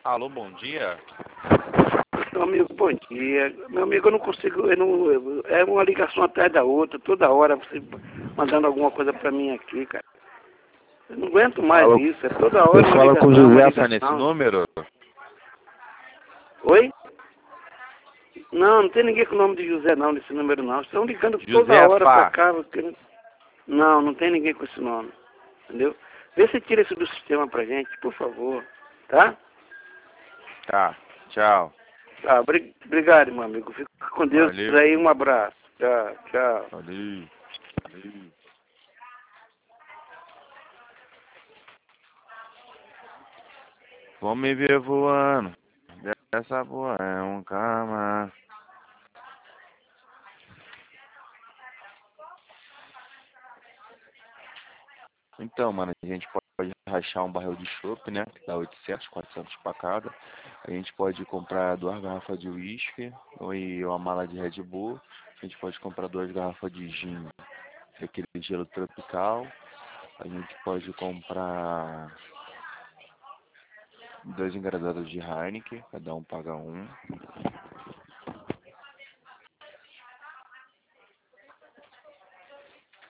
Alô, bom dia. Meu amigo, bom dia. Meu amigo, eu não consigo, é uma ligação atrás da outra, toda hora você mandando alguma coisa pra mim aqui, cara. Eu não aguento mais isso, é toda hora Você uma fala com o ligação, uma José nesse ligação. número? Oi? Não, não tem ninguém com o nome de José não, nesse número não. Estão ligando toda José hora pra Fá. cá. Não, não tem ninguém com esse nome, entendeu? Vê se tira isso do sistema pra gente, por favor, tá? Tá, tchau. Tá, obrigado, meu amigo. Fica com Deus Valeu. aí, um abraço. Tchau, tchau. Valeu. Valeu. Vou me ver voando. Dessa boa é um cama. Então, mano, a gente pode rachar um barril de chopp, né? Que dá 800, 400 pra cada. A gente pode comprar 2 garrafas de uísque e uma mala de Red Bull. A gente pode comprar 2 garrafas de gin, aquele gelo tropical. A gente pode comprar 2 engradados de Heineken, cada um paga um.